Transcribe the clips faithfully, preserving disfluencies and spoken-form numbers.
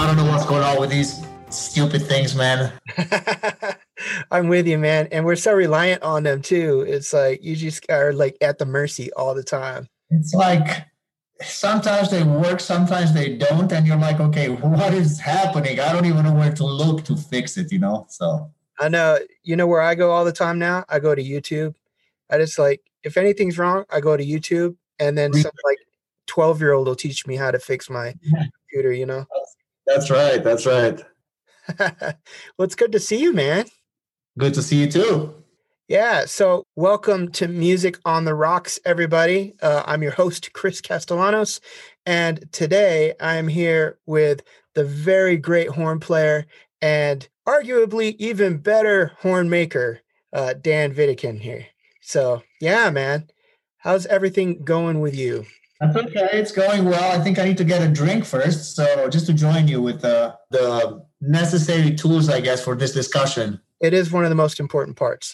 don't know what's going on with these stupid things, man. I'm with you, man. And we're so reliant on them too. It's like you just are like at the mercy all the time. It's like sometimes they work, sometimes they don't, and you're like, okay, what is happening? I don't even know where to look to fix it, you know? So I know, you know where I go all the time now? I go to YouTube. I just like, if anything's wrong, I go to YouTube and then some like twelve year old will teach me how to fix my computer, you know? that's right. That's right. Well, it's good to see you, man. Good to see you too. Yeah. So, welcome to Music on the Rocks, everybody. Uh, I'm your host, Chris Castellanos. And today I'm here with the very great horn player and arguably even better horn maker, uh, Dan Vidikin here. So, yeah, man. How's everything going with you? That's okay. It's going well. I think I need to get a drink first. So, just to join you with uh, the necessary tools, I guess, for this discussion. It is one of the most important parts.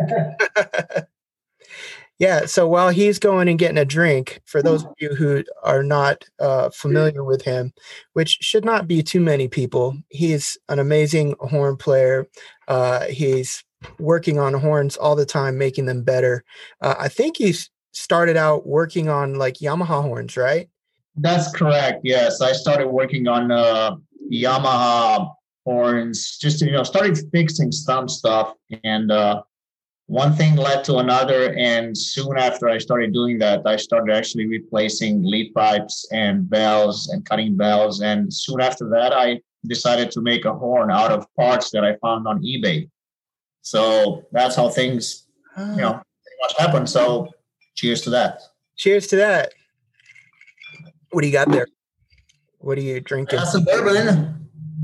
Yeah. So while he's going and getting a drink, for those of you who are not uh, familiar with him, which should not be too many people, he's an amazing horn player. Uh, he's working on horns all the time, making them better. Uh, I think he's started out working on like Yamaha horns, right? That's correct. Yes. I started working on uh, Yamaha horns, just to, you know, started fixing some stuff. And uh, one thing led to another. And soon after I started doing that, I started actually replacing lead pipes and bells and cutting bells. And soon after that, I decided to make a horn out of parts that I found on eBay. So that's how things, you know, pretty much happen. So cheers to that. Cheers to that. What do you got there? What are you drinking? That's a bourbon.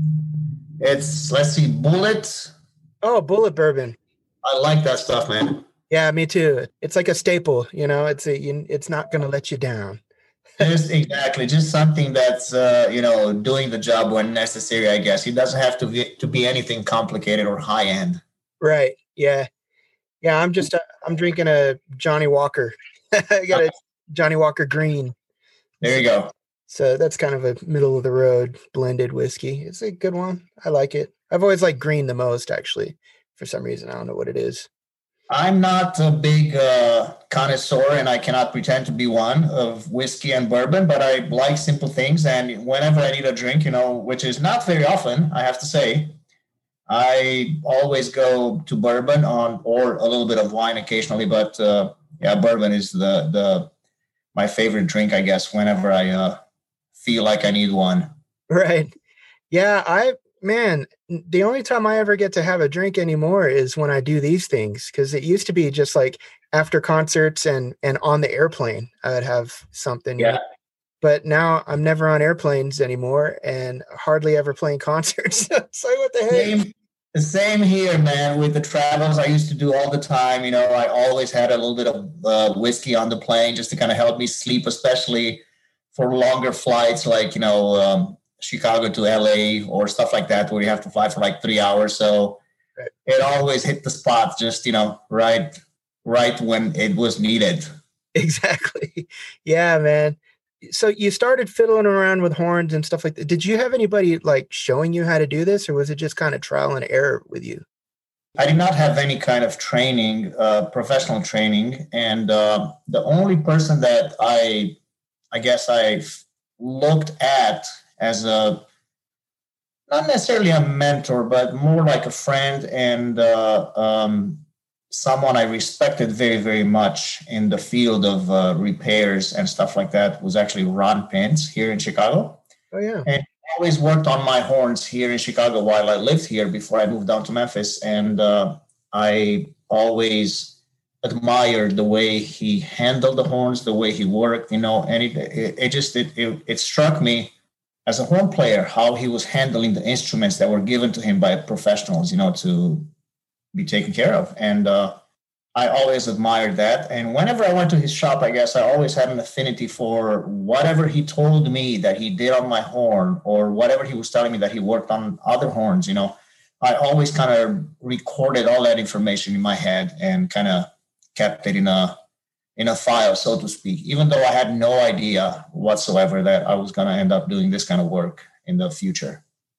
It's, let's see, Bullet. Oh, Bullet bourbon. I like that stuff, man. Yeah, me too. It's like a staple, you know, it's a, it's not going to let you down. Just exactly, just something that's, uh, you know, doing the job when necessary, I guess. It doesn't have to be, to be anything complicated or high end. Right. Yeah. Yeah. I'm just, uh, I'm drinking a Johnny Walker. I got a Johnny Walker Green. There you go. So that's kind of a middle of the road blended whiskey. It's a good one. I like it. I've always liked green the most, actually, for some reason. I don't know what it is. I'm not a big uh, connoisseur, and I cannot pretend to be one of whiskey and bourbon, but I like simple things. And whenever I need a drink, you know, which is not very often, I have to say, I always go to bourbon on, or a little bit of wine occasionally. But uh, yeah, bourbon is the the my favorite drink, I guess, whenever I uh, feel like I need one. Right. Yeah. I, man, the only time I ever get to have a drink anymore is when I do these things. Cause it used to be just like after concerts and, and on the airplane, I would have something. Yeah. You know? But now I'm never on airplanes anymore and hardly ever playing concerts. So what the heck? Same, the same here, man, with the travels I used to do all the time. You know, I always had a little bit of uh, whiskey on the plane just to kind of help me sleep, especially for longer flights, like, you know, um, Chicago to L A or stuff like that, where you have to fly for like three hours. So right. It always hit the spot just, you know, right, right when it was needed. Exactly. Yeah, man. So you started fiddling around with horns and stuff like that. Did you have anybody like showing you how to do this, or was it just kind of trial and error with you? I did not have any kind of training, uh, professional training. And uh, the only person that I, I guess I looked at as a, not necessarily a mentor, but more like a friend and uh, um, someone I respected very, very much in the field of uh, repairs and stuff like that, was actually Ron Pence here in Chicago. Oh, yeah. And he always worked on my horns here in Chicago while I lived here before I moved down to Memphis. And uh, I always admired the way he handled the horns, the way he worked, you know, and it, it, it just, it, it, it struck me as a horn player, how he was handling the instruments that were given to him by professionals, you know, to be taken care of. And uh, I always admired that. And whenever I went to his shop, I guess I always had an affinity for whatever he told me that he did on my horn, or whatever he was telling me that he worked on other horns, you know. I always kind of recorded all that information in my head and kind of kept it in a in a file, so to speak, even though I had no idea whatsoever that I was going to end up doing this kind of work in the future.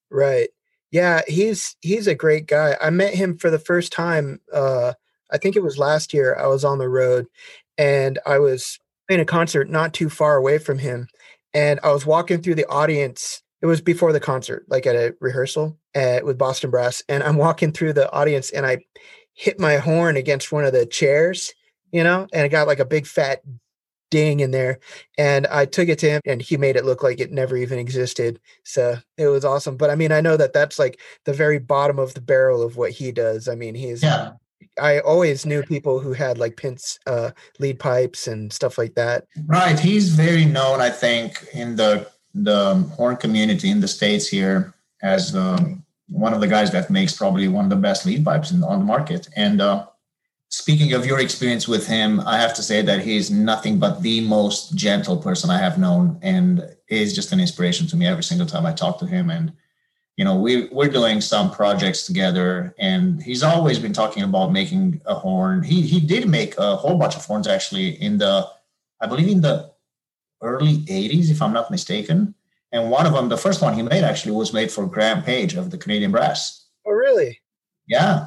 Right. Yeah, he's he's a great guy. I met him for the first time, uh, I think it was last year. I was on the road and I was in a concert not too far away from him. And I was walking through the audience. It was before the concert, like at a rehearsal uh, with Boston Brass. And I'm walking through the audience and I hit my horn against one of the chairs, you know, and it got like a big fat ding in there. And I took it to him and he made it look like it never even existed. So it was awesome. But I mean, I know that that's like the very bottom of the barrel of what he does. I mean, he's, Yeah. I always knew people who had like Prince uh, lead pipes and stuff like that. Right. He's very known, I think, in the the horn community in the States here as um, one of the guys that makes probably one of the best lead pipes in, on the market. And uh, speaking of your experience with him, I have to say that he's nothing but the most gentle person I have known, and is just an inspiration to me every single time I talk to him. And you know, we we're doing some projects together, and he's always been talking about making a horn. He he did make a whole bunch of horns actually in the, I believe in the early eighties, if I'm not mistaken. And one of them, the first one he made actually was made for Graham Page of the Canadian Brass. Oh, really? Yeah.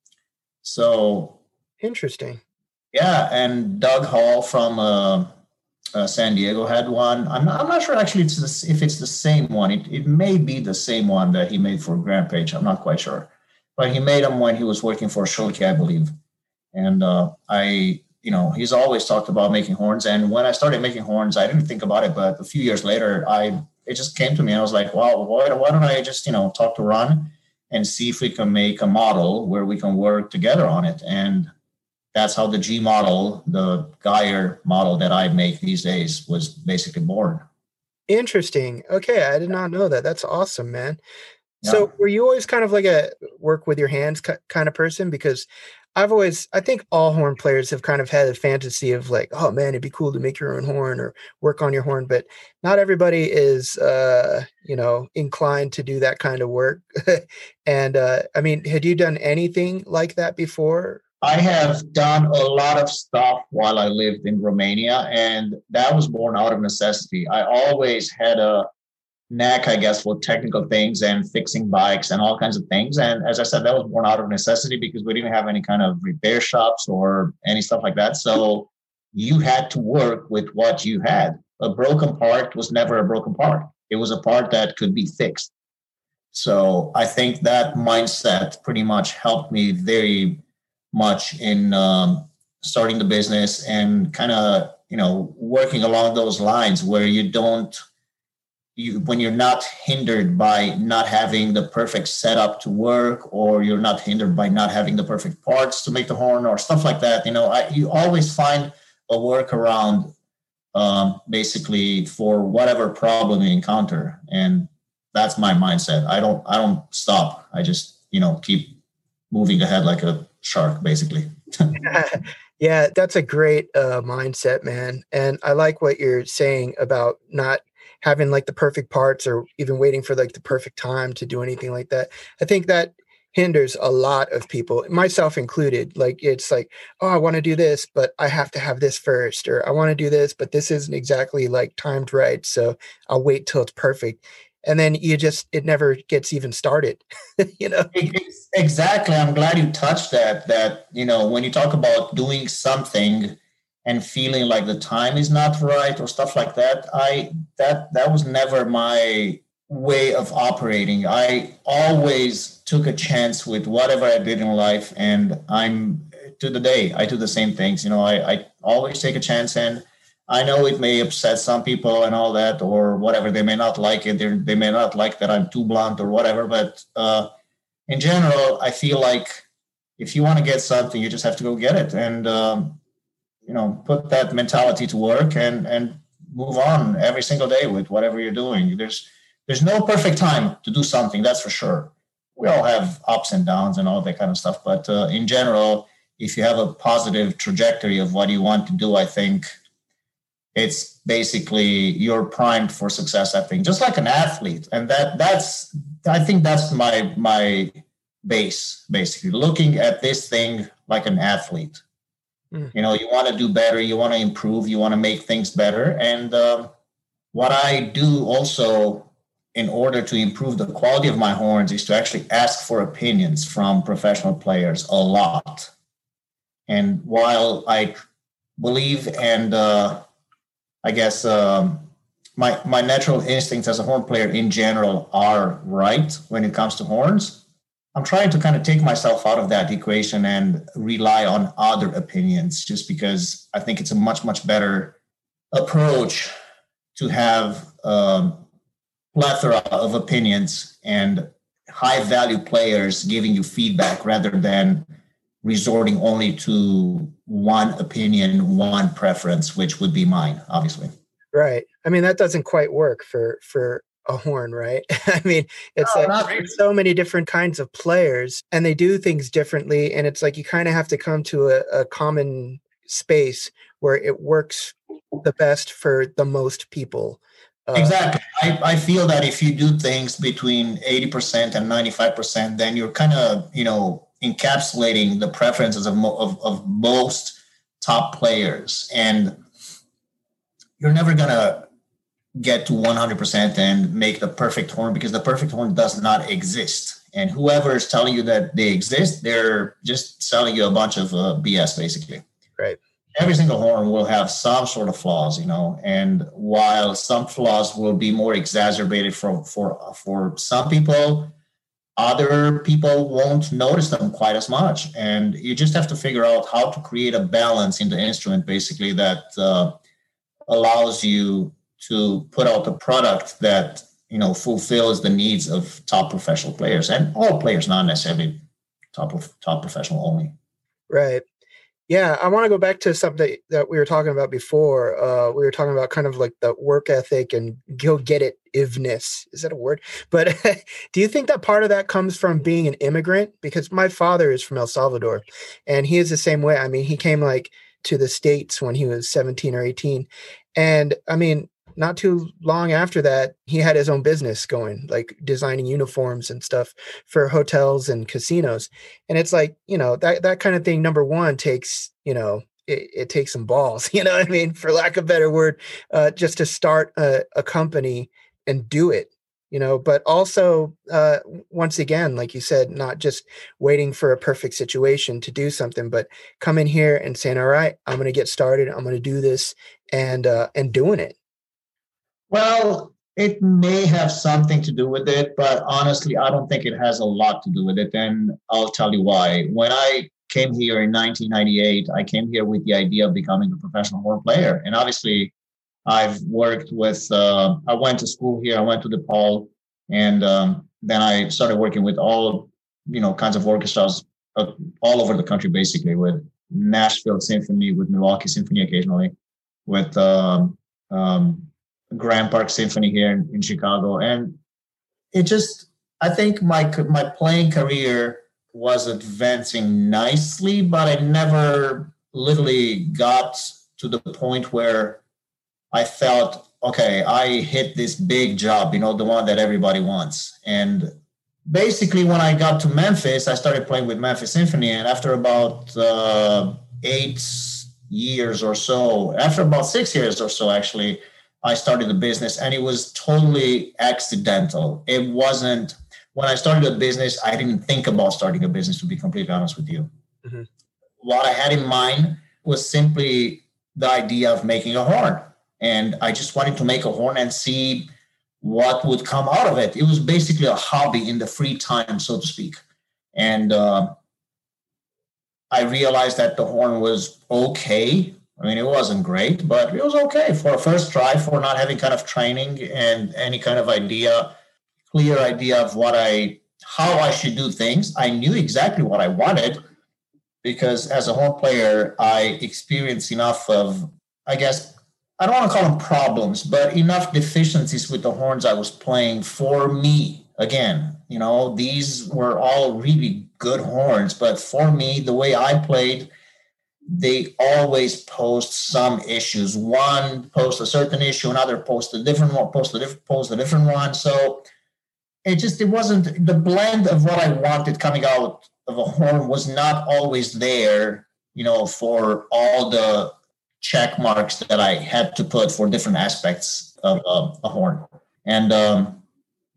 So interesting. Yeah, and Doug Hall from uh, uh, San Diego had one. I'm not, I'm not sure actually it's the, if it's the same one. It it may be the same one that he made for Graham Page. I'm not quite sure, but he made them when he was working for Schulke, I believe. And uh, I, you know, he's always talked about making horns. And when I started making horns, I didn't think about it, but a few years later, I it just came to me. I was like, well, why, why don't I just, you know, talk to Ron and see if we can make a model where we can work together on it. And that's how the G model, the Geyer model that I make these days, was basically born. Interesting. Okay, I did not know that. That's awesome, man. Yeah. So were you always kind of like a work with your hands kind of person? Because I've always, I think all horn players have kind of had a fantasy of like, oh man, it'd be cool to make your own horn or work on your horn, but not everybody is, uh, you know, inclined to do that kind of work. And uh, I mean, had you done anything like that before? I have done a lot of stuff while I lived in Romania, and that was born out of necessity. I always had a knack, I guess, for technical things and fixing bikes and all kinds of things. And as I said, that was born out of necessity because we didn't have any kind of repair shops or any stuff like that. So you had to work with what you had. A broken part was never a broken part. It was a part that could be fixed. So I think that mindset pretty much helped me very much in um, starting the business and kind of, you know, working along those lines where you don't, you when you're not hindered by not having the perfect setup to work, or you're not hindered by not having the perfect parts to make the horn or stuff like that. You know, I, you always find a workaround um, basically for whatever problem you encounter. And that's my mindset. I don't, I don't stop. I just, you know, keep moving ahead like a shark, basically. Yeah, that's a great uh, mindset, man. And I like what you're saying about not having like the perfect parts or even waiting for like the perfect time to do anything like that. I think that hinders a lot of people, myself included. Like, it's like, oh, I want to do this, but I have to have this first, or I want to do this, but this isn't exactly like timed right. So I'll wait till it's perfect. And then you just, it never gets even started, you know? Exactly. I'm glad you touched that, that, you know, when you talk about doing something and feeling like the time is not right or stuff like that, I, that, that was never my way of operating. I always took a chance with whatever I did in life. And I'm to the day, I do the same things. You know, I, I always take a chance, and I know it may upset some people and all that, or whatever. They may not like it. They're, they may not like that I'm too blunt or whatever. But uh, in general, I feel like if you want to get something, you just have to go get it, and um, you know, put that mentality to work and and move on every single day with whatever you're doing. There's there's no perfect time to do something, that's for sure. We all have ups and downs and all that kind of stuff. But uh, in general, if you have a positive trajectory of what you want to do, I think it's basically you're primed for success, I think, just like an athlete. And that that's, I think that's my, my base, basically looking at this thing like an athlete. Mm. You know, you want to do better, you want to improve, you want to make things better. And um, what I do also in order to improve the quality of my horns is to actually ask for opinions from professional players a lot. And while I believe and uh, I guess um, my my natural instincts as a horn player in general are right when it comes to horns, I'm trying to kind of take myself out of that equation and rely on other opinions, just because I think it's a much, much better approach to have um, plethora of opinions and high value players giving you feedback rather than resorting only to one opinion, one preference, which would be mine, obviously. Right. I mean, that doesn't quite work for, for a horn, right? I mean, it's No, like not really. there's so many different kinds of players and they do things differently. And it's like you kind of have to come to a, a common space where it works the best for the most people. Uh, Exactly. I, I feel that if you do things between eighty percent and ninety-five percent, then you're kind of, you know, encapsulating the preferences of, mo- of, of most top players. And you're never going to get to one hundred percent and make the perfect horn, because the perfect horn does not exist. And whoever is telling you that they exist, they're just selling you a bunch of uh, B S, basically. right. Every single horn will have some sort of flaws, you know, and while some flaws will be more exacerbated for, for, for some people, other people won't notice them quite as much. And you just have to figure out how to create a balance in the instrument, basically, that uh, allows you to put out a product that, you know, fulfills the needs of top professional players, and all players, not necessarily top of top professional only. Right. Yeah, I want to go back to something that we were talking about before. Uh, we were talking about kind of like the work ethic and go get it ivness. Is that a word? But do you think that part of that comes from being an immigrant? Because my father is from El Salvador, and he is the same way. I mean, he came like to the States when he was seventeen or eighteen, and I mean, not too long after that, he had his own business going, like designing uniforms and stuff for hotels and casinos. And it's like, you know, that, that kind of thing, number one, takes, you know, it, it takes some balls, you know what I mean? For lack of a better word, uh, just to start a, a company and do it, you know, but also, uh, once again, like you said, not just waiting for a perfect situation to do something, but coming here and saying, all right, I'm going to get started. I'm going to do this and, uh, and doing it. Well, it may have something to do with it, but honestly, I don't think it has a lot to do with it. And I'll tell you why. When I came here in nineteen ninety-eight, I came here with the idea of becoming a professional horn player. And obviously, I've worked with, uh, I went to school here, I went to DePaul, and um, then I started working with all, you know, kinds of orchestras uh, all over the country, basically, with Nashville Symphony, with Milwaukee Symphony occasionally, with um, um, Grand Park Symphony here in, in Chicago. And it just, I think my my playing career was advancing nicely, but I never literally got to the point where I felt, okay, I hit this big job, you know, the one that everybody wants. And basically, when I got to Memphis, I started playing with Memphis Symphony. And after about uh, eight years or so, after about six years or so, actually, I started the business, and it was totally accidental. It wasn't, when I started a business, I didn't think about starting a business, to be completely honest with you. Mm-hmm. What I had in mind was simply the idea of making a horn. And I just wanted to make a horn and see what would come out of it. It was basically a hobby in the free time, so to speak. And uh, I realized that the horn was okay. I mean, it wasn't great, but it was okay for a first try, for not having kind of training and any kind of idea, clear idea of what I, how I should do things. I knew exactly what I wanted, because as a horn player, I experienced enough of, I guess, I don't want to call them problems, but enough deficiencies with the horns I was playing for me. Again, you know, these were all really good horns, but for me, the way I played, they always post some issues. One post a certain issue, another post a different one, post a different post a different one. So it just, it wasn't, the blend of what I wanted coming out of a horn was not always there, you know, for all the check marks that I had to put for different aspects of uh, a horn. And um,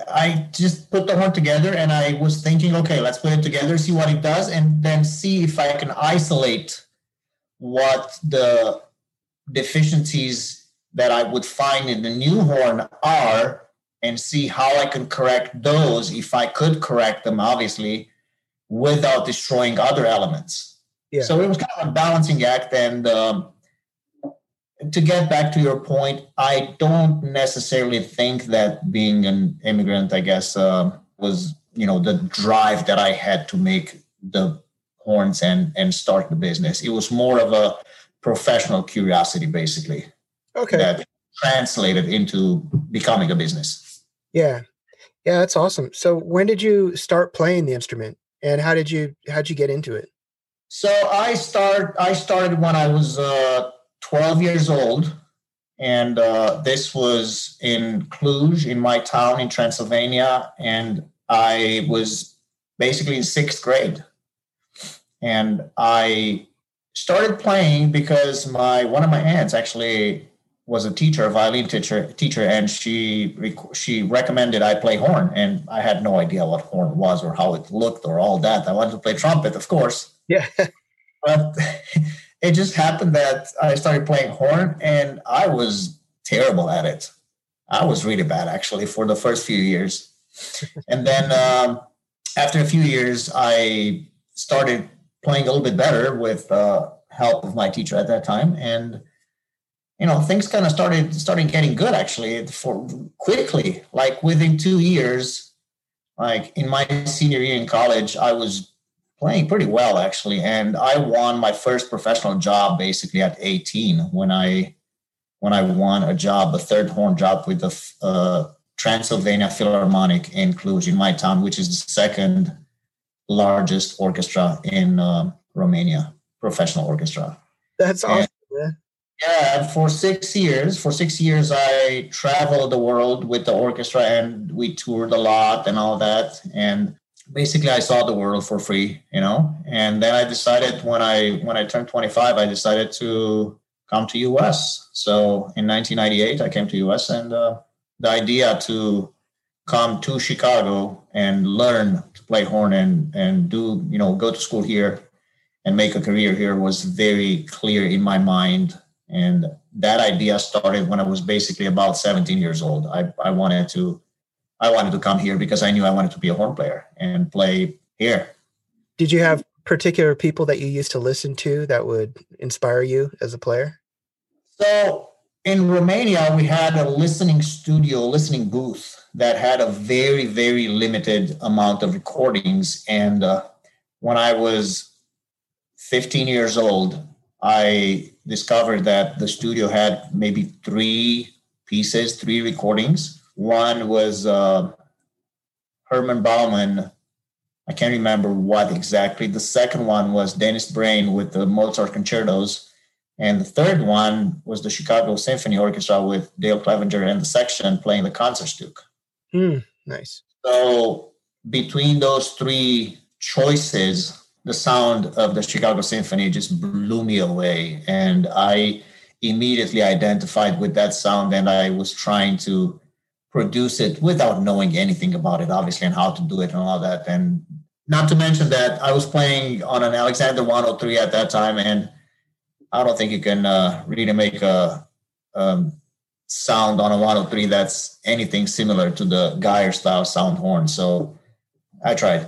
I just put the horn together and I was thinking, okay, let's put it together, see what it does, and then see if I can isolate what the deficiencies that I would find in the new horn are and see how I can correct those, if I could correct them, obviously, without destroying other elements. Yeah. So it was kind of a balancing act. And um, to get back to your point, I don't necessarily think that being an immigrant, I guess, uh, was, you know, the drive that I had to make the horns and, and start the business. It was more of a professional curiosity, basically. Okay. That translated into becoming a business. Yeah. Yeah, that's awesome. So when did you start playing the instrument and how did you, how'd you get into it? So I start, I started when I was uh, twelve years old. And uh, this was in Cluj, in my town in Transylvania. And I was basically in sixth grade. And I started playing because my one of my aunts actually was a teacher, a violin teacher, teacher, and she she recommended I play horn, and I had no idea what horn was or how it looked or all that. I wanted to play trumpet, of course. Yeah, but it just happened that I started playing horn, and I was terrible at it. I was really bad, actually, for the first few years, and then um, after a few years, I started playing a little bit better with uh, help of my teacher at that time, and you know, things kind of started starting getting good actually for quickly. Like within two years, like in my senior year in college, I was playing pretty well actually, and I won my first professional job basically at eighteen when I when I won a job, a third horn job with the uh, Transylvania Philharmonic in Cluj, in my town, which is the second largest orchestra in uh, Romania, professional orchestra. That's awesome. And, yeah, for six years, for six years, I traveled the world with the orchestra, and we toured a lot and all that. And basically, I saw the world for free, you know. And then I decided when I when I turned twenty-five, I decided to come to U S. So in nineteen ninety-eight, I came to U S, and uh, the idea to come to Chicago and learn to play horn and and do, you know, go to school here and make a career here was very clear in my mind. And that idea started when I was basically about seventeen years old. I, I wanted to I wanted to come here because I knew I wanted to be a horn player and play here. Did you have particular people that you used to listen to that would inspire you as a player? So in Romania, we had a listening studio, listening booth that had a very, very limited amount of recordings. And uh, when I was fifteen years old, I discovered that the studio had maybe three pieces, three recordings. One was uh, Herman Bauman. I can't remember what exactly. The second one was Dennis Brain with the Mozart concertos. And the third one was the Chicago Symphony Orchestra with Dale Clevenger and the section playing the Concertstück. Mm, nice. So between those three choices, the sound of the Chicago Symphony just blew me away. And I immediately identified with that sound, and I was trying to produce it without knowing anything about it, obviously, and how to do it and all that. And not to mention that I was playing on an Alexander one oh three at that time, and I don't think you can uh, really make a um, sound on a one oh three that's anything similar to the Geyer style sound horn. So I tried.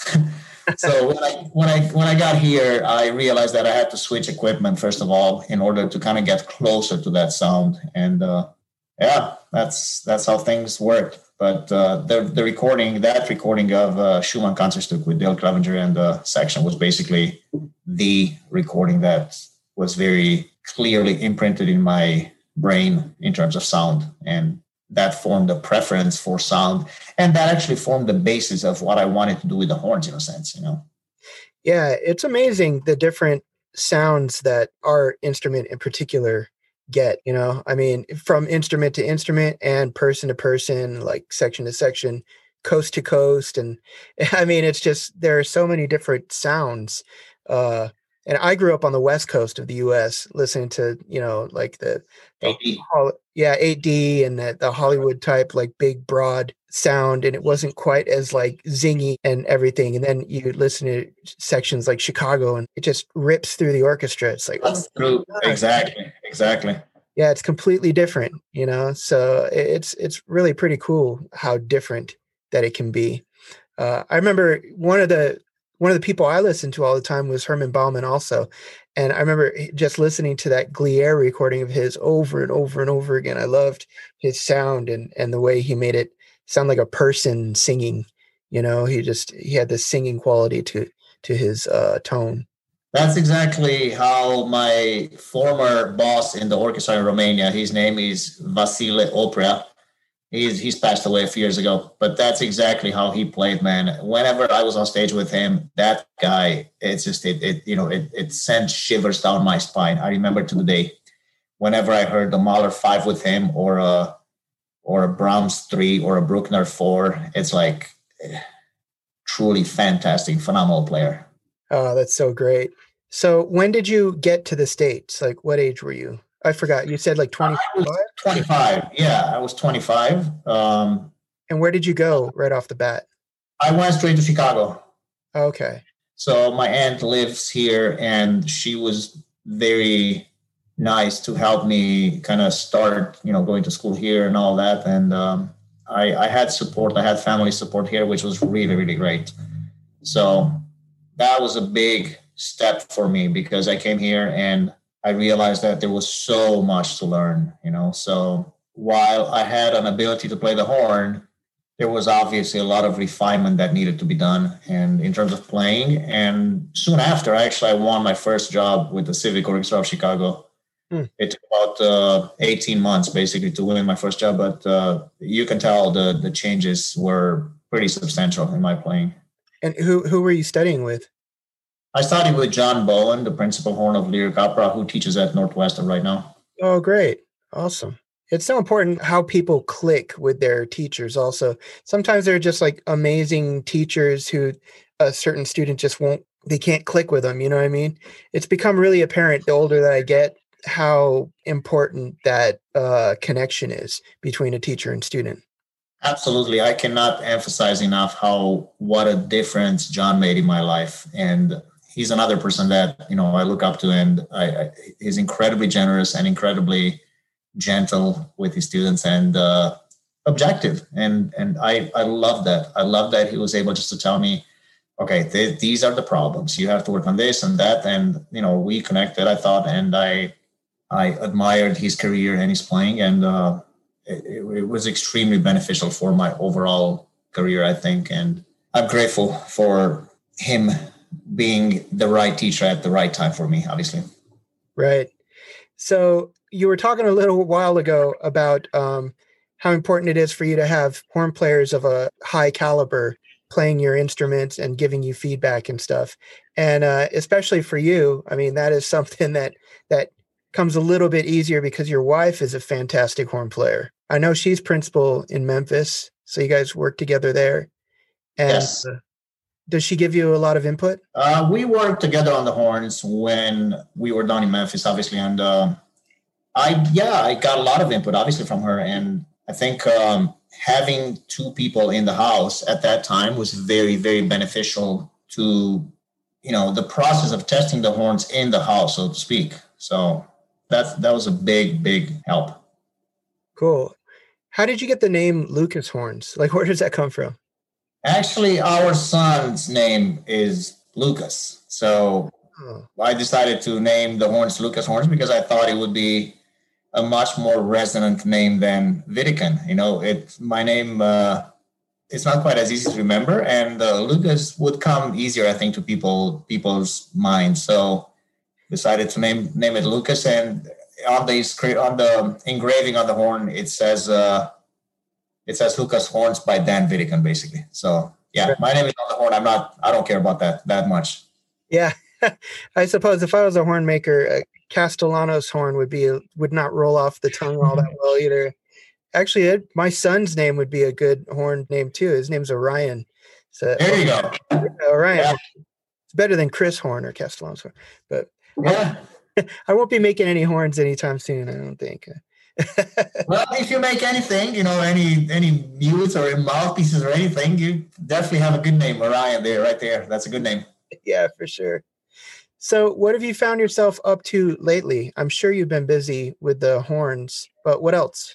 So when I when I when I got here, I realized that I had to switch equipment first of all in order to kind of get closer to that sound. And uh, yeah, that's that's how things worked. But uh, the the recording, that recording of uh, Schumann Concertstück with Dale Clevenger and the section was basically the recording that was very clearly imprinted in my brain in terms of sound, and that formed a preference for sound, and that actually formed the basis of what I wanted to do with the horns, in a sense, you know. Yeah, it's amazing the different sounds that our instrument in particular get, you know. I mean, from instrument to instrument and person to person, like section to section, coast to coast, and I mean, it's just there are so many different sounds. Uh, and I grew up on the West Coast of the U S listening to, you know, like the, the yeah, eight D and the, the Hollywood type, like big, broad sound. And it wasn't quite as like zingy and everything. And then you listen to sections like Chicago and it just rips through the orchestra. It's like, That's oh, true. God. Exactly. Exactly. Yeah, it's completely different, you know? So it's, it's really pretty cool how different that it can be. Uh, I remember one of the, one of the people I listened to all the time was Herman Bauman also. And I remember just listening to that Glier recording of his over and over and over again. I loved his sound and, and the way he made it sound like a person singing, you know, he just, he had this singing quality to, to his uh, tone. That's exactly how my former boss in the orchestra in Romania, his name is Vasile Oprea. He's he's passed away a few years ago, but that's exactly how he played, man. Whenever I was on stage with him, that guy, it's just it, it you know it it sent shivers down my spine. I remember to the day, whenever I heard the Mahler five with him, or a or a Brahms three, or a Bruckner four, it's like truly fantastic, phenomenal player. Oh, that's so great. So when did you get to the States? Like what age were you? I forgot. You said like twenty-five? twenty-five. Yeah, I was twenty-five. Um, and where did you go right off the bat? I went straight to Chicago. Okay. So my aunt lives here and she was very nice to help me kind of start, you know, going to school here and all that. And um, I, I had support. I had family support here, which was really, really great. So that was a big step for me because I came here and I realized that there was so much to learn, you know. So while I had an ability to play the horn, there was obviously a lot of refinement that needed to be done and in terms of playing. And soon after, actually, I won my first job with the Civic Orchestra of Chicago. Hmm. It took about uh, eighteen months basically to win my first job, but uh, you can tell the the changes were pretty substantial in my playing. And who who were you studying with? I studied with John Bowen, the principal horn of Lyric Opera, who teaches at Northwestern right now. Oh, great. Awesome. It's so important how people click with their teachers also. Sometimes they're just like amazing teachers who a certain student just won't, they can't click with them. You know what I mean? It's become really apparent the older that I get, how important that uh, connection is between a teacher and student. Absolutely. I cannot emphasize enough how, what a difference John made in my life. And he's another person that, you know, I look up to, and I, I, he's incredibly generous and incredibly gentle with his students and uh, objective. And and I, I love that. I love that he was able just to tell me, okay, th- these are the problems. You have to work on this and that. And, you know, we connected, I thought, and I I admired his career and his playing. And uh, it, it was extremely beneficial for my overall career, I think. And I'm grateful for him being the right teacher at the right time for me, obviously. Right. So you were talking a little while ago about um, how important it is for you to have horn players of a high caliber playing your instruments and giving you feedback and stuff. And uh, especially for you, I mean, that is something that that comes a little bit easier because your wife is a fantastic horn player. I know she's principal in Memphis, so you guys work together there. And yes. Uh, does she give you a lot of input? Uh, we worked together on the horns when we were down in Memphis, obviously. And uh, I, yeah, I got a lot of input, obviously, from her. And I think um, having two people in the house at that time was very, very beneficial to, you know, the process of testing the horns in the house, so to speak. So that, that was a big, big help. Cool. How did you get the name Lucas Horns? Like, where does that come from? Actually, our son's name is Lucas. So oh. I decided to name the horns Lucas Horns because I thought it would be a much more resonant name than Wittiken. You know, it my name, uh, it's not quite as easy to remember. And uh, Lucas would come easier, I think, to people people's minds. So decided to name name it Lucas. And on the, on the engraving on the horn, it says... Uh, It says Lucas Horns by Dan Wittiken, basically. So, yeah, my name is on the horn. I'm not, I don't care about that that much. Yeah. I suppose if I was a horn maker, a Castellanos horn would be, a, would not roll off the tongue all that well either. Actually, it, my son's name would be a good horn name too. His name's Orion. So there you go. Orion. Yeah. It's better than Chris Horn or Castellanos horn. But yeah. I won't be making any horns anytime soon, I don't think. Well, if you make anything, you know, any any mutes or mouthpieces or anything, you definitely have a good name, Orion. There, right there. That's a good name. Yeah, for sure. So, what have you found yourself up to lately? I'm sure you've been busy with the horns, but what else?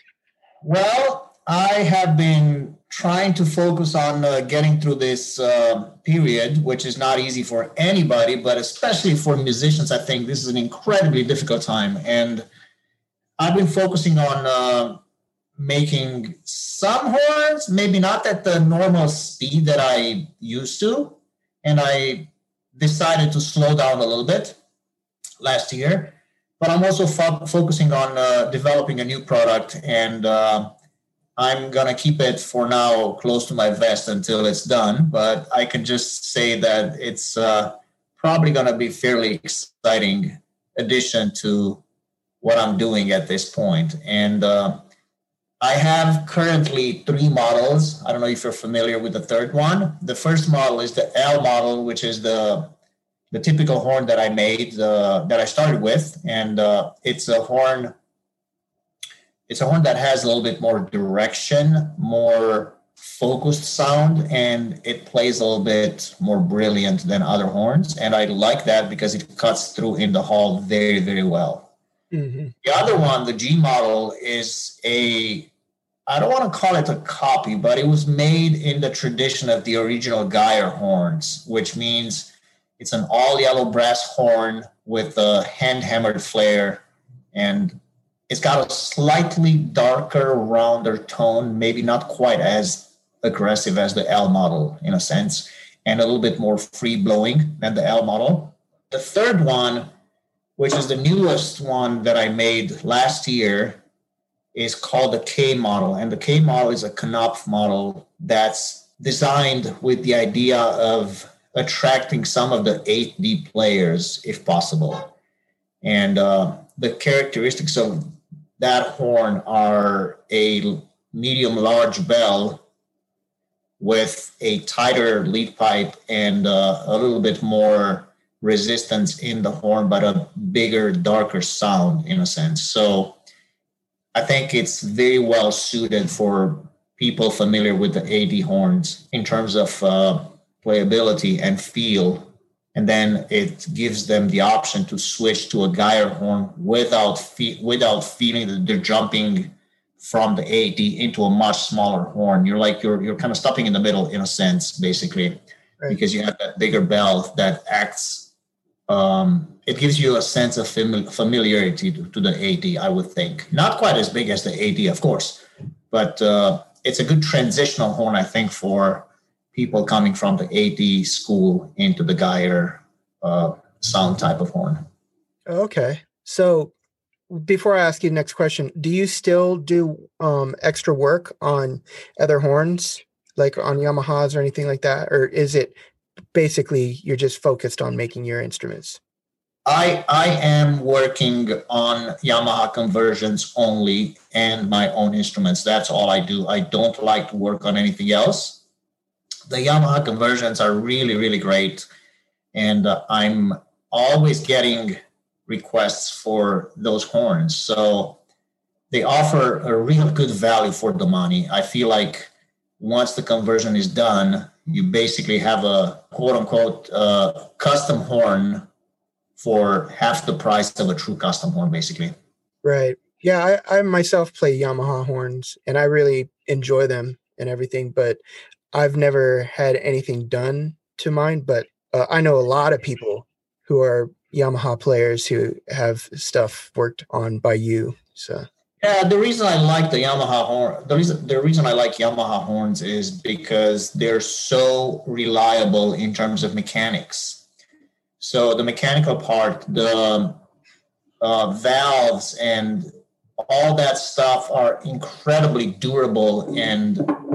Well, I have been trying to focus on uh, getting through this uh, period, which is not easy for anybody, but especially for musicians. I think this is an incredibly difficult time, and I've been focusing on uh, making some horns, maybe not at the normal speed that I used to. And I decided to slow down a little bit last year. But I'm also fo- focusing on uh, developing a new product. And uh, I'm going to keep it for now close to my vest until it's done. But I can just say that it's uh, probably going to be fairly exciting addition to what I'm doing at this point. And uh, I have currently three models. I don't know if you're familiar with the third one. The first model is the L model, which is the the typical horn that I made, uh, that I started with, and uh, it's a horn. It's a horn that has a little bit more direction, more focused sound, and it plays a little bit more brilliant than other horns. And I like that because it cuts through in the hall very, very well. Mm-hmm. The other one, the G model, is a, I don't want to call it a copy, but it was made in the tradition of the original Geyer horns, which means it's an all yellow brass horn with a hand hammered flare, and it's got a slightly darker, rounder tone, maybe not quite as aggressive as the L model in a sense, and a little bit more free blowing than the L model. The third one, which is the newest one that I made last year, is called the K model. And the K model is a Knopf model that's designed with the idea of attracting some of the eight D players, if possible. And uh, the characteristics of that horn are a medium large bell with a tighter lead pipe and uh, a little bit more resistance in the horn, but a bigger, darker sound in a sense. So I think it's very well suited for people familiar with the A D horns in terms of uh, playability and feel. And then it gives them the option to switch to a Geyer horn without fe- without feeling that they're jumping from the A D into a much smaller horn. You're like, you're you're kind of stopping in the middle in a sense, basically, right, because you have that bigger bell that acts, um, it gives you a sense of fam- familiarity to, to the A D, I would think. Not quite as big as the A D, of course, but uh, it's a good transitional horn, I think, for people coming from the A D school into the Geyer uh, sound type of horn. Okay. So before I ask you the next question, do you still do um, extra work on other horns, like on Yamahas or anything like that? Or is it basically you're just focused on making your instruments? I I am working on Yamaha conversions only and my own instruments. That's all I do. I don't like to work on anything else. The Yamaha conversions are really, really great. And uh, I'm always getting requests for those horns. So they offer a real good value for the money. I feel like once the conversion is done, you basically have a quote unquote uh, custom horn for half the price of a true custom horn, basically. Right. Yeah, I, I myself play Yamaha horns and I really enjoy them and everything, but I've never had anything done to mine, but uh, I know a lot of people who are Yamaha players who have stuff worked on by you. So yeah, the reason I like the Yamaha horn, the reason the reason I like Yamaha horns is because they're so reliable in terms of mechanics. So the mechanical part, the uh, valves and all that stuff are incredibly durable, and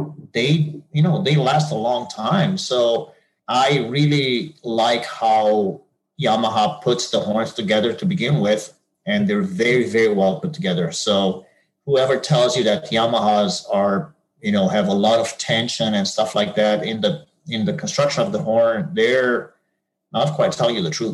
they, you know, they last a long time. So I really like how Yamaha puts the horns together to begin with, and they're very, very well put together. So whoever tells you that Yamahas are, you know, have a lot of tension and stuff like that in the in the construction of the horn, they're not quite telling you the truth.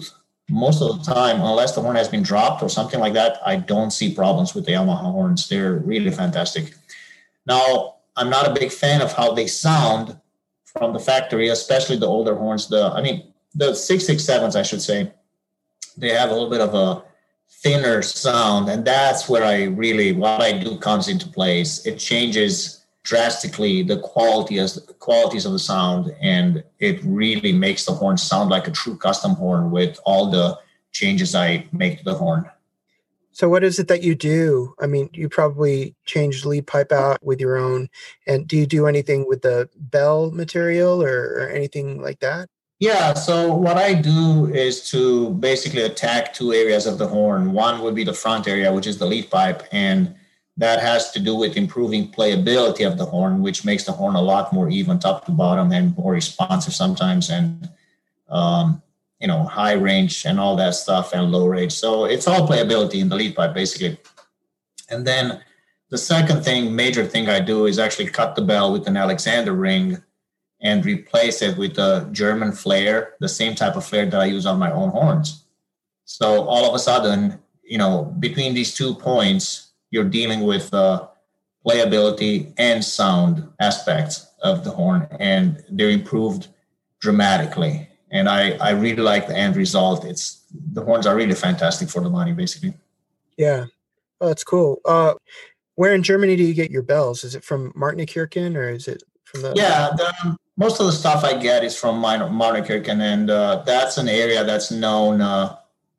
most of the time, unless the horn has been dropped or something like that, I don't see problems with the Yamaha horns. They're really fantastic. Now, I'm not a big fan of how they sound from the factory, especially the older horns. The I mean, the six six sevens, I should say, they have a little bit of a thinner sound, and that's where I really what I do comes into place. It changes drastically the quality as qualities of the sound, and it really makes the horn sound like a true custom horn with all the changes I make to the horn. So what is it that you do? I mean, you probably change lead pipe out with your own, and do you do anything with the bell material or, or anything like that? Yeah, so what I do is to basically attack two areas of the horn. One would be the front area, which is the lead pipe, and that has to do with improving playability of the horn, which makes the horn a lot more even top to bottom and more responsive sometimes, and um, you know, high range and all that stuff and low range. So it's all playability in the lead pipe, basically. And then the second thing, major thing I do is actually cut the bell with an Alexander ring and replace it with a German flare, the same type of flare that I use on my own horns. So all of a sudden, you know, between these two points, you're dealing with uh, playability and sound aspects of the horn, and they're improved dramatically. And I, I really like the end result. It's the horns are really fantastic for the money, basically. Yeah, oh, that's cool. Uh, where in Germany do you get your bells? Is it from Martineukirchen or is it from the? Yeah, the, most of the stuff I get is from Martineukirchen, and uh, that's an area that's known uh,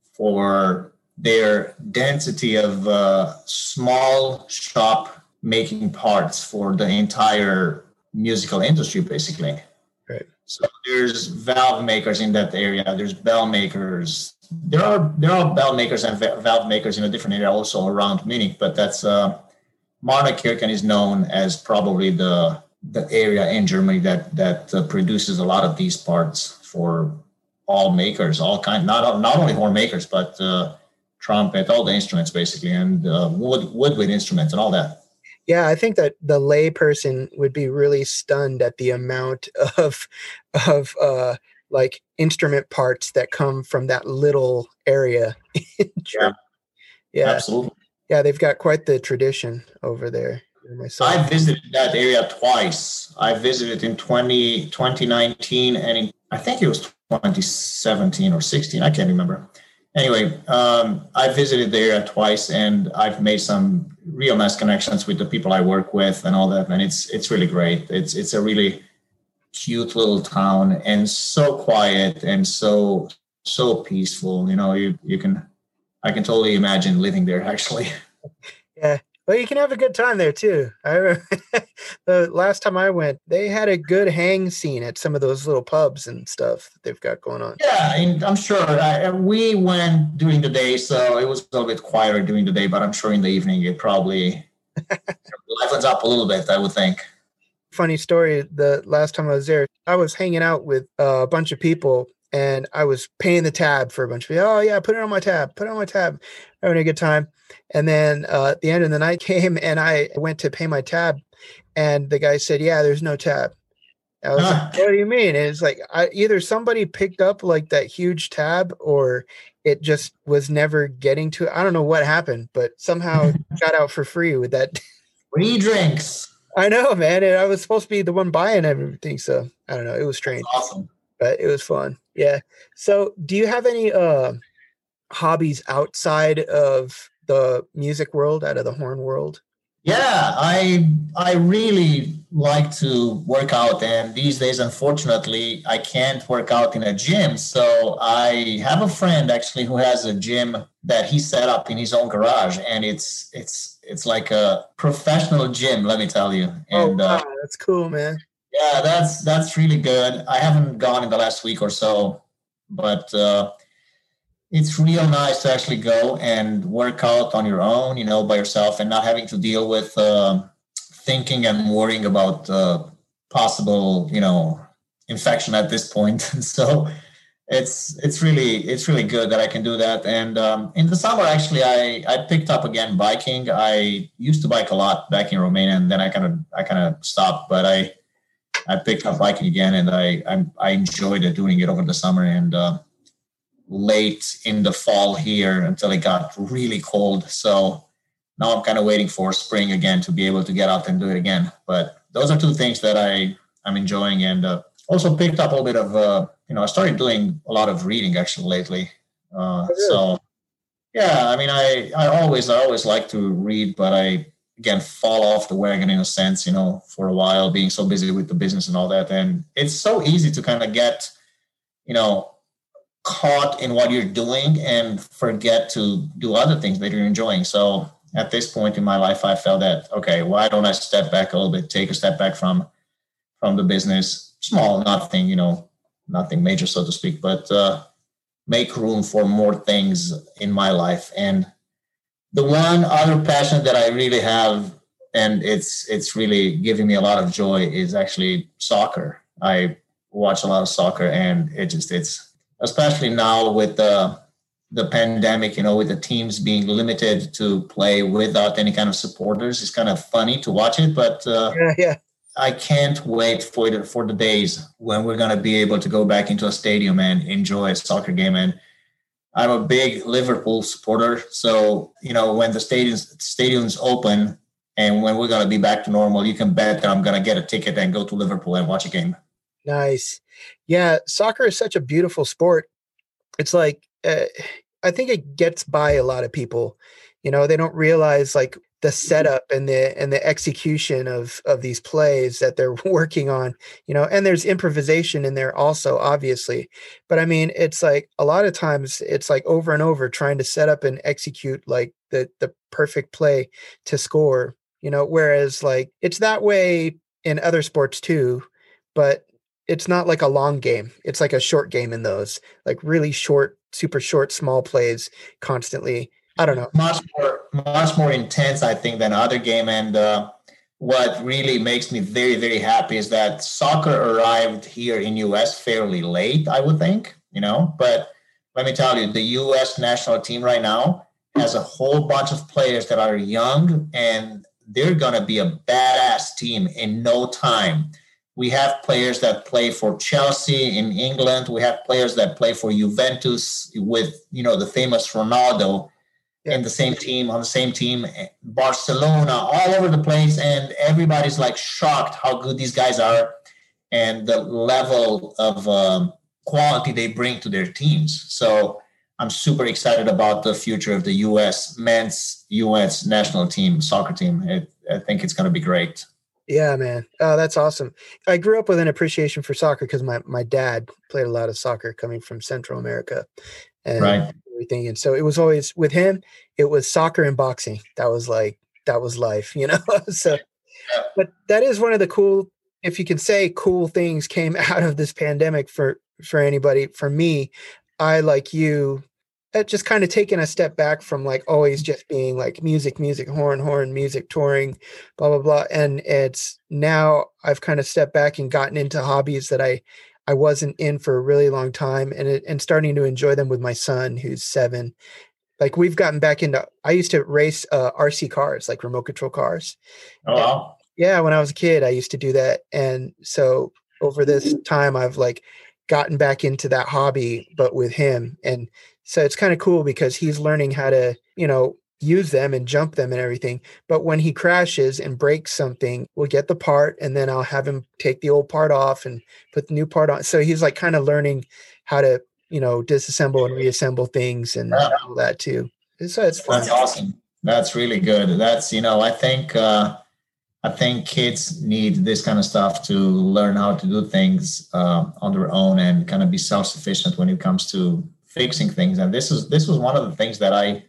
for their density of uh, small shop making parts for the entire musical industry, basically. Right. So there's valve makers in that area. There's bell makers. There are there are bell makers and valve makers in a different area also around Munich, but that's uh, Martineukirchen is known as probably the the area in Germany that that uh, produces a lot of these parts for all makers, all kind, not not only horn makers, but uh, trumpet, all the instruments basically, and uh, wood woodwind instruments and all that. Yeah, I think that the lay person would be really stunned at the amount of of uh, like instrument parts that come from that little area. Yeah, yeah, absolutely. Yeah, they've got quite the tradition over there. Myself. I visited that area twice. I visited in twenty, twenty nineteen and in, I think it was twenty seventeen or sixteen. I can't remember. Anyway, um, I visited the area twice, and I've made some real nice connections with the people I work with and all that. And it's it's really great. It's it's a really cute little town, and so quiet and so so peaceful. You know, you you can I can totally imagine living there. Actually. Yeah. Well, you can have a good time there too. I remember the last time I went, they had a good hang scene at some of those little pubs and stuff that they've got going on. Yeah, and I'm sure I, we went during the day, so it was a little bit quieter during the day. But I'm sure in the evening it probably livens up a little bit, I would think. Funny story. The last time I was there, I was hanging out with a bunch of people, and I was paying the tab for a bunch of people. Oh yeah, put it on my tab. Put it on my tab. Having a good time. And then uh, at the end of the night came, and I went to pay my tab, and the guy said, "Yeah, there's no tab." I was like, "What do you mean?" And it's like I, either somebody picked up like that huge tab, or it just was never getting to it. I don't know what happened, but somehow got out for free with that. Free drinks. I know, man. And I was supposed to be the one buying everything, so I don't know. It was strange. That's awesome, but it was fun. Yeah. So, do you have any uh, hobbies outside of the music world, out of the horn world? Yeah, I I really like to work out, and these days, unfortunately, I can't work out in a gym. So I have a friend actually who has a gym that he set up in his own garage, and it's it's it's like a professional gym, let me tell you. And oh, wow, uh, that's cool, man. Yeah, that's that's really good. I haven't gone in the last week or so, but uh, it's real nice to actually go and work out on your own, you know, by yourself, and not having to deal with uh, thinking and worrying about uh, possible, you know, infection at this point. So it's it's really it's really good that I can do that. And um, in the summer, actually, I I picked up again biking. I used to bike a lot back in Romania, and then I kind of I kind of stopped, but I. I picked up biking again, and I I, I enjoyed it, doing it over the summer, and uh, late in the fall here until it got really cold. So now I'm kind of waiting for spring again to be able to get out and do it again. But those are two things that I, I'm enjoying, and uh, also picked up a little bit of, uh, you know, I started doing a lot of reading actually lately. Uh, so yeah, I mean, I, I always, I always like to read, but I, again, fall off the wagon in a sense, you know, for a while, being so busy with the business and all that. And it's so easy to kind of get, you know, caught in what you're doing and forget to do other things that you're enjoying. So at this point in my life, I felt that, okay, why don't I step back a little bit, take a step back from, from the business, small, nothing, you know, nothing major, so to speak, but, uh, make room for more things in my life. And the one other passion that I really have, and it's it's really giving me a lot of joy, is actually soccer. I watch a lot of soccer, and it just it's especially now with the the pandemic, you know, with the teams being limited to play without any kind of supporters. It's kind of funny to watch it, but uh, Yeah, yeah. I can't wait for the for the days when we're gonna be able to go back into a stadium and enjoy a soccer game. And I'm a big Liverpool supporter, so you know when the stadiums stadiums open and when we're gonna be back to normal, you can bet that I'm gonna get a ticket and go to Liverpool and watch a game. Nice. Yeah, soccer is such a beautiful sport. It's like uh, I think it gets by a lot of people. You know, they don't realize like the setup and the and the execution of of these plays that they're working on, you know, and there's improvisation in there also, obviously. But I mean, it's like a lot of times it's like over and over trying to set up and execute like the the perfect play to score, you know, whereas like it's that way in other sports too, but it's not like a long game. It's like a short game in those, like really short, super short, small plays constantly. I don't know. Much more, much more intense, I think, than other game. And uh, what really makes me very, very happy is that soccer arrived here in U S fairly late, I would think, you know. But let me tell you, the U S national team right now has a whole bunch of players that are young, and they're going to be a badass team in no time. We have players that play for Chelsea in England. We have players that play for Juventus with, you know, the famous Ronaldo in the same team, on the same team, Barcelona, all over the place. And everybody's like shocked how good these guys are and the level of um, quality they bring to their teams. So I'm super excited about the future of the U S men's U S national team, soccer team. It, I think it's going to be great. Yeah, man. Oh, that's awesome. I grew up with an appreciation for soccer because my, my dad played a lot of soccer coming from Central America. And right. everything. And so it was always with him, it was soccer and boxing. That was like, that was life, you know? So, but that is one of the cool, if you can say cool things came out of this pandemic for, for anybody. For me, I, like you, had just kind of taken a step back from like always just being like music, music, horn, horn, music, touring, blah, blah, blah. And it's now I've kind of stepped back and gotten into hobbies that I, I wasn't in for a really long time, and it, and starting to enjoy them with my son who's seven. Like we've gotten back into, I used to race uh, R C cars, like remote control cars. Oh, wow. And, yeah. When I was a kid, I used to do that. And so over this time, I've like gotten back into that hobby, but with him. And so it's kind of cool because he's learning how to, you know, use them and jump them and everything. But when he crashes and breaks something, we'll get the part and then I'll have him take the old part off and put the new part on. So he's like kind of learning how to, you know, disassemble and reassemble things and Yeah. all that too. So it's fun. That's awesome. That's really good. That's, you know, I think, uh, I think kids need this kind of stuff to learn how to do things uh, on their own and kind of be self-sufficient when it comes to fixing things. And this is, this was one of the things that I,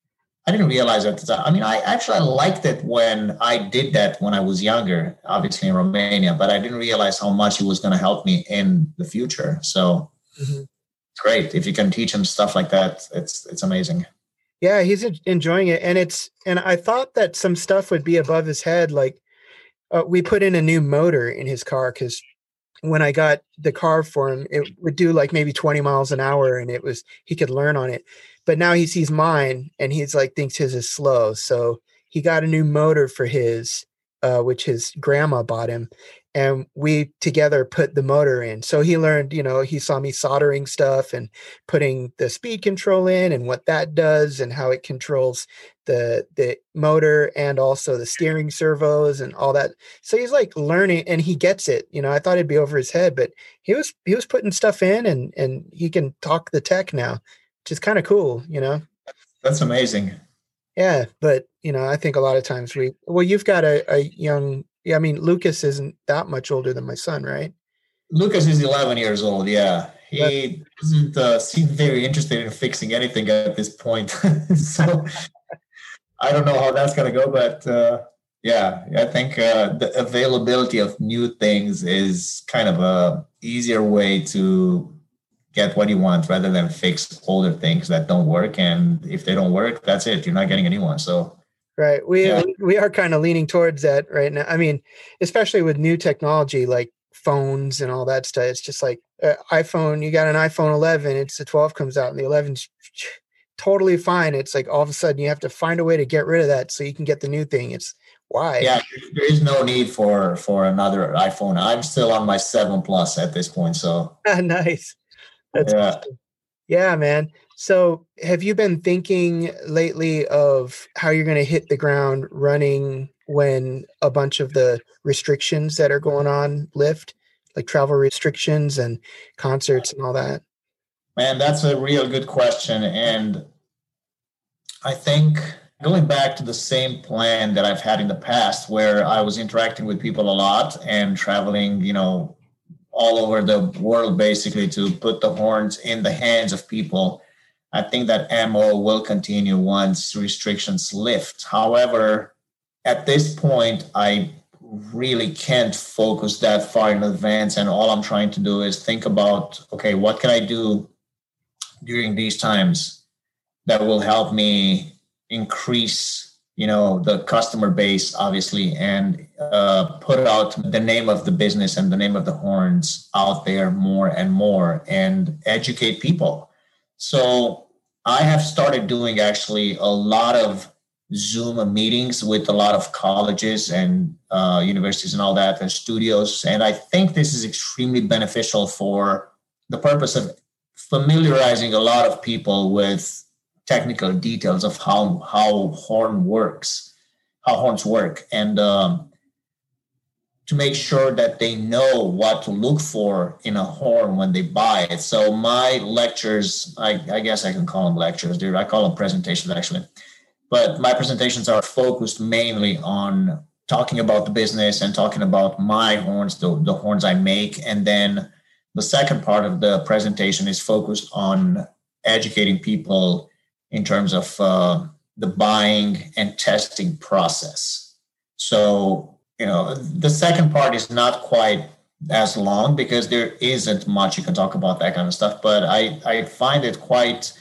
I didn't realize at the time. I mean, I actually liked it when I did that when I was younger, obviously in Romania, but I didn't realize how much it was going to help me in the future. So mm-hmm. It's great. If you can teach him stuff like that, it's it's amazing. Yeah, he's enjoying it. And it's, and I thought that some stuff would be above his head. Like uh, we put in a new motor in his car because when I got the car for him, it would do like maybe twenty miles an hour and it was, he could learn on it. But now he sees mine and he's like, thinks his is slow. So he got a new motor for his, uh, which his grandma bought him. and we together put the motor in. So he learned, you know, he saw me soldering stuff and putting the speed control in and what that does and how it controls the the motor and also the steering servos and all that. So he's like learning and he gets it. You know, I thought it'd be over his head, but he was he was putting stuff in and and he can talk the tech now, which is kind of cool, you know. That's amazing. Yeah, but you know, I think a lot of times we well, you've got a, a young yeah, I mean Lucas isn't that much older than my son, right? Lucas is eleven years old. Yeah. But He doesn't uh, seem very interested in fixing anything at this point. So I don't know how that's going to go, but uh, yeah, I think uh, the availability of new things is kind of a easier way to get what you want rather than fix older things that don't work. And if they don't work, that's it. You're not getting a new one. So right. We yeah. we are kind of leaning towards that right now. I mean, especially with new technology like phones and all that stuff. It's just like uh, iPhone, you got an iPhone eleven, it's the twelve comes out and the eleven's totally fine. It's like all of a sudden you have to find a way to get rid of that so you can get the new thing. It's why? Yeah, there is no need for for another iPhone. I'm still on my seven plus at this point. So nice. That's yeah. awesome. Yeah, man. So have you been thinking lately of how you're going to hit the ground running when a bunch of the restrictions that are going on lift, like travel restrictions and concerts and all that? Man, that's a real good question. And I think going back to the same plan that I've had in the past, where I was interacting with people a lot and traveling, you know, all over the world, basically, to put the horns in the hands of people. I think that M O will continue once restrictions lift. However, at this point, I really can't focus that far in advance. And all I'm trying to do is think about, okay, what can I do during these times that will help me increase, you know, the customer base, obviously, and uh, put out the name of the business and the name of the horns out there more and more and educate people. So I have started doing actually a lot of Zoom meetings with a lot of colleges and uh, universities and all that and studios. And I think this is extremely beneficial for the purpose of familiarizing a lot of people with technical details of how how horn works, how horns work, and um, to make sure that they know what to look for in a horn when they buy it. So my lectures, I, I guess I can call them lectures, dude. I call them presentations actually, but my presentations are focused mainly on talking about the business and talking about my horns, the, the horns I make, and then the second part of the presentation is focused on educating people in terms of uh, the buying and testing process. So, you know, the second part is not quite as long because there isn't much you can talk about that kind of stuff. But I, I find it quite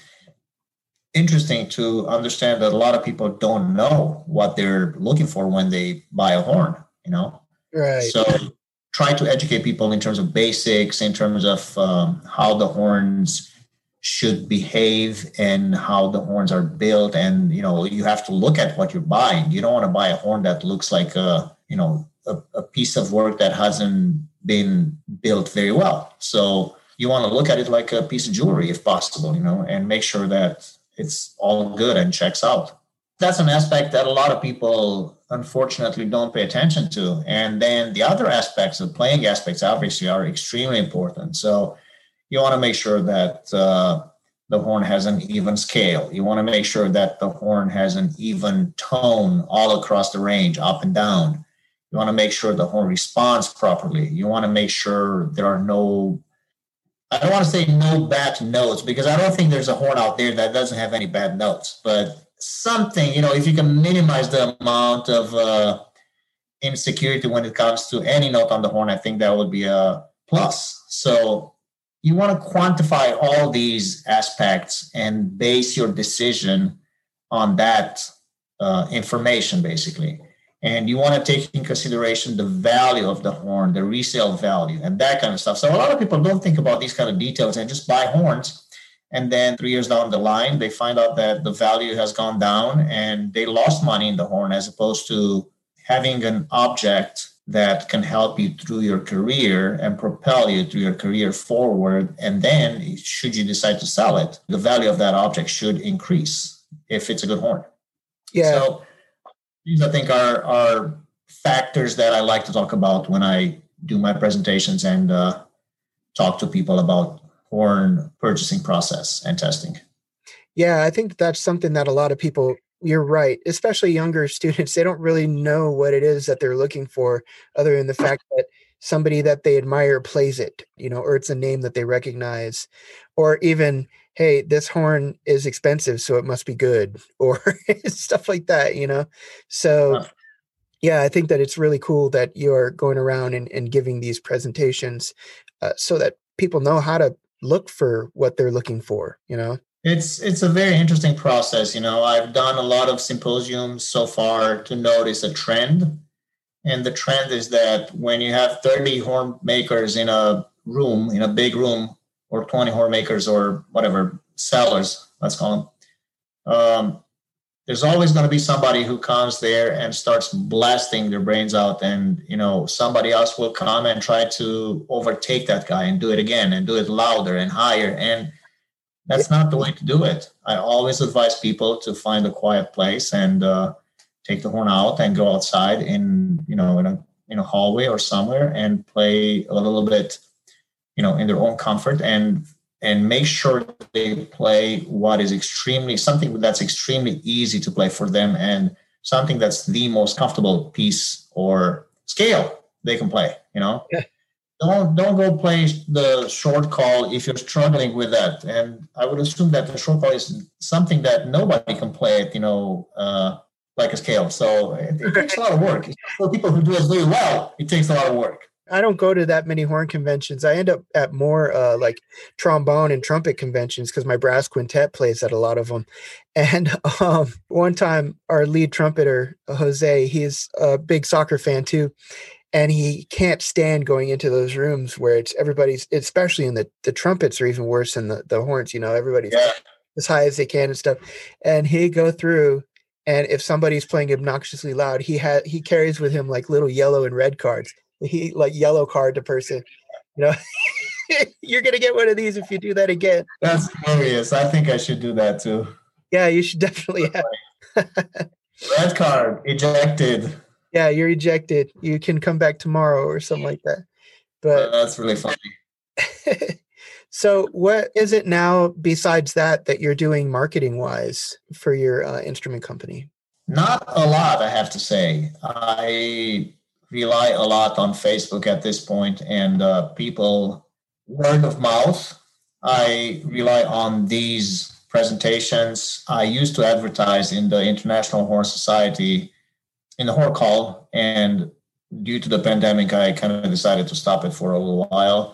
interesting to understand that a lot of people don't know what they're looking for when they buy a horn, you know? Right. So try to educate people in terms of basics, in terms of um, how the horns should behave and how the horns are built. And, you know, you have to look at what you're buying. You don't want to buy a horn that looks like a, you know, a, a piece of work that hasn't been built very well. So you want to look at it like a piece of jewelry if possible, you know, and make sure that it's all good and checks out. That's an aspect that a lot of people unfortunately don't pay attention to. And then the other aspects, the playing aspects, obviously are extremely important. So you want to make sure that uh, the horn has an even scale. You want to make sure that the horn has an even tone all across the range, up and down. You want to make sure the horn responds properly. You want to make sure there are no, I don't want to say no bad notes, because I don't think there's a horn out there that doesn't have any bad notes, but something, you know, if you can minimize the amount of uh, insecurity when it comes to any note on the horn, I think that would be a plus. So you want to quantify all these aspects and base your decision on that uh, information, basically. And you want to take in consideration the value of the horn, the resale value, and that kind of stuff. So a lot of people don't think about these kind of details and just buy horns. And then three years down the line, they find out that the value has gone down and they lost money in the horn, as opposed to having an object that can help you through your career and propel you through your career forward. And then should you decide to sell it, the value of that object should increase if it's a good horn. Yeah. So these, I think, are, are factors that I like to talk about when I do my presentations and uh, talk to people about horn purchasing process and testing. Yeah, I think that's something that a lot of people, you're right, especially younger students, they don't really know what it is that they're looking for other than the fact that somebody that they admire plays it, you know, or it's a name that they recognize, or even, hey, this horn is expensive, so it must be good, or stuff like that, you know? So yeah, I think that it's really cool that you're going around and, and giving these presentations uh, so that people know how to look for what they're looking for, you know? It's it's a very interesting process. You know, I've done a lot of symposiums so far to notice a trend. And the trend is that when you have thirty horn makers in a room, in a big room, or twenty horn makers or whatever, sellers, let's call them, um, there's always going to be somebody who comes there and starts blasting their brains out. And, you know, somebody else will come and try to overtake that guy and do it again and do it louder and higher. And that's not the way to do it. I always advise people to find a quiet place and uh, take the horn out and go outside in, you know, in a in a hallway or somewhere and play a little bit, you know, in their own comfort and and make sure they play what is extremely something that's extremely easy to play for them and something that's the most comfortable piece or scale they can play. You know. Yeah. Don't don't go play the short call if you're struggling with that. And I would assume that the short call is something that nobody can play it, you know, uh, like a scale. So it, it takes a lot of work. For people who do it really well, it takes a lot of work. I don't go to that many horn conventions. I end up at more uh, like trombone and trumpet conventions because my brass quintet plays at a lot of them. And um, one time, our lead trumpeter, Jose, he's a big soccer fan too. And he can't stand going into those rooms where it's everybody's, especially in the, the trumpets are even worse than the, the horns, you know, everybody's yeah. as high as they can and stuff. And he go through, and if somebody's playing obnoxiously loud, he ha- he carries with him like little yellow and red cards. He like yellow card to person, you know, you're going to get one of these if you do that again. That's hilarious. I think I should do that too. Yeah, you should definitely have. Red card, ejected. Yeah, you're ejected. You can come back tomorrow or something like that. But that's really funny. So what is it now besides that that you're doing marketing wise for your uh, instrument company? Not a lot, I have to say. I rely a lot on Facebook at this point and uh, people, word of mouth. I rely on these presentations. I used to advertise in the International Horn Society in the horn call, and due to the pandemic, I kind of decided to stop it for a little while.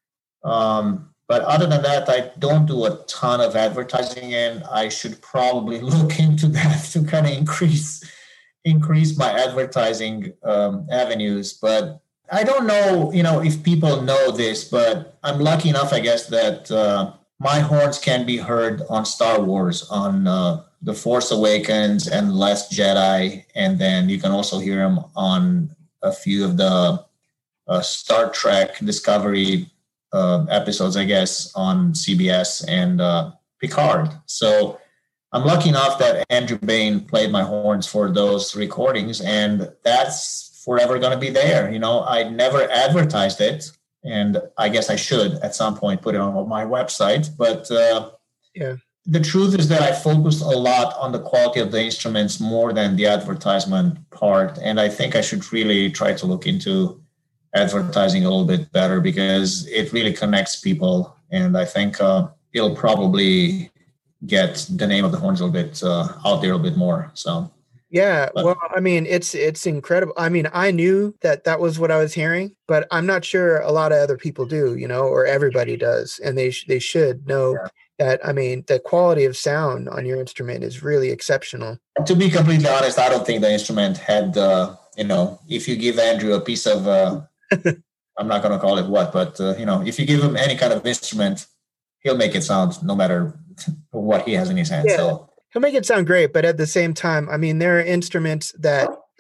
Um, but other than that, I don't do a ton of advertising, and I should probably look into that to kind of increase increase my advertising um, avenues. But I don't know, you know, if people know this, but I'm lucky enough, I guess, that uh, my horns can be heard on Star Wars, on uh, The Force Awakens and Last Jedi. And then you can also hear them on a few of the uh, Star Trek Discovery uh, episodes, I guess, on C B S and uh, Picard. So I'm lucky enough that Andrew Bain played my horns for those recordings, and that's forever going to be there. You know, I never advertised it, and I guess I should at some point put it on my website. But uh, yeah. The truth is that I focused a lot on the quality of the instruments more than the advertisement part. And I think I should really try to look into advertising a little bit better because it really connects people. And I think uh, it'll probably get the name of the horns a little bit uh, out there a little bit more. So, yeah, but, well, I mean, it's it's incredible. I mean, I knew that that was what I was hearing, but I'm not sure a lot of other people do, you know, or everybody does. And they, sh- they should know. Yeah. That, I mean, the quality of sound on your instrument is really exceptional. To be completely honest, I don't think the instrument had, uh, you know, if you give Andrew a piece of, uh, I'm not going to call it what, but, uh, you know, if you give him any kind of instrument, he'll make it sound no matter what he has in his hand. Yeah. So He'll make it sound great, but at the same time, I mean, there are instruments that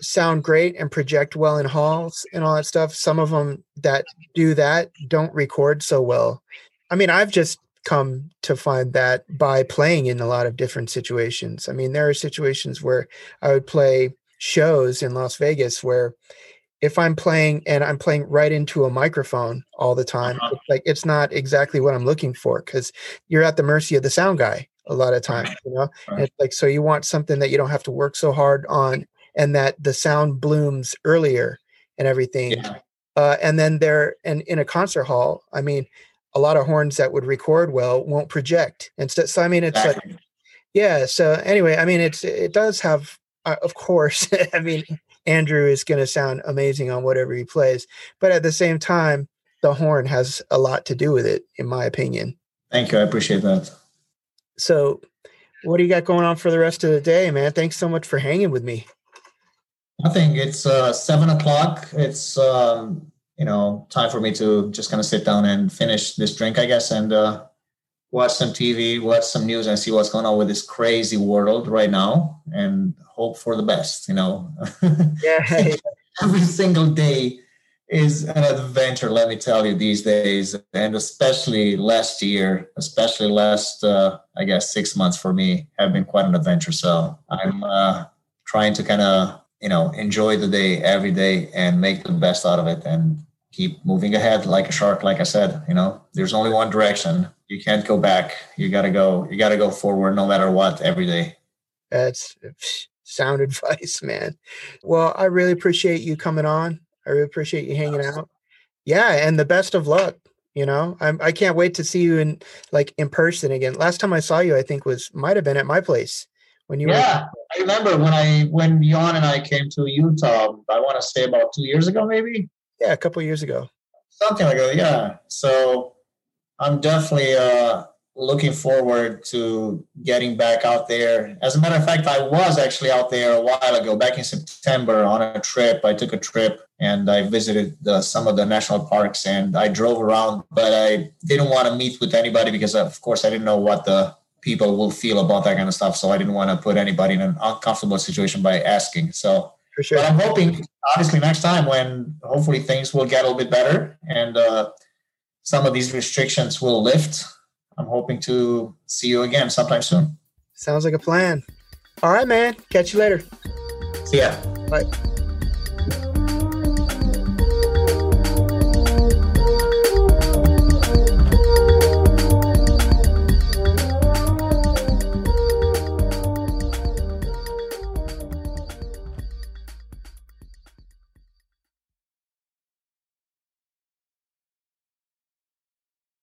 sound great and project well in halls and all that stuff. Some of them that do that don't record so well. I mean, I've just come to find that by playing in a lot of different situations. I mean, there are situations where I would play shows in Las Vegas where if I'm playing and I'm playing right into a microphone all the time, Uh-huh. it's like it's not exactly what I'm looking for, because you're at the mercy of the sound guy a lot of times, you know. Right. And it's like, so you want something that you don't have to work so hard on, and that the sound blooms earlier and everything. Yeah. Uh, and then there, and in a concert hall, I mean, a lot of horns that would record well won't project. And so, so I mean, it's Exactly. like, yeah. So anyway, I mean, it's it does have, uh, of course. I mean, Andrew is going to sound amazing on whatever he plays, but at the same time, the horn has a lot to do with it, in my opinion. Thank you. I appreciate that. So, what do you got going on for the rest of the day, man? Thanks so much for hanging with me. Nothing. It's uh, seven o'clock. It's um, you know time for me to just kind of sit down and finish this drink, I guess, and uh, watch some T V, watch some news, and see what's going on with this crazy world right now, and hope for the best. You know, Yeah. Every single day is an adventure. Let me tell you, these days, and especially last year, especially last, uh, I guess, six months for me have been quite an adventure. So I'm uh, trying to kind of you know, enjoy the day every day and make the best out of it and keep moving ahead like a shark. Like I said, you know, there's only one direction. You can't go back. You got to go, you got to go forward no matter what every day. That's sound advice, man. Well, I really appreciate you coming on. I really appreciate you hanging out. Yeah. And the best of luck. You know, I'm, I can't wait to see you in like in person again. Last time I saw you, I think was, might've been at my place. When you yeah, were- I remember when I when Jan and I came to Utah. I want to say about two years ago, maybe. Yeah, a couple of years ago. Something like that. Yeah. So I'm definitely uh, looking forward to getting back out there. As a matter of fact, I was actually out there a while ago, back in September, on a trip. I took a trip and I visited the, some of the national parks, and I drove around, but I didn't want to meet with anybody because, of course, I didn't know what the people will feel about that kind of stuff. So I didn't want to put anybody in an uncomfortable situation by asking. So, for sure. But I'm hoping, obviously, next time when hopefully things will get a little bit better and uh, some of these restrictions will lift, I'm hoping to see you again sometime soon. Sounds like a plan. All right, man. Catch you later. See ya. Bye.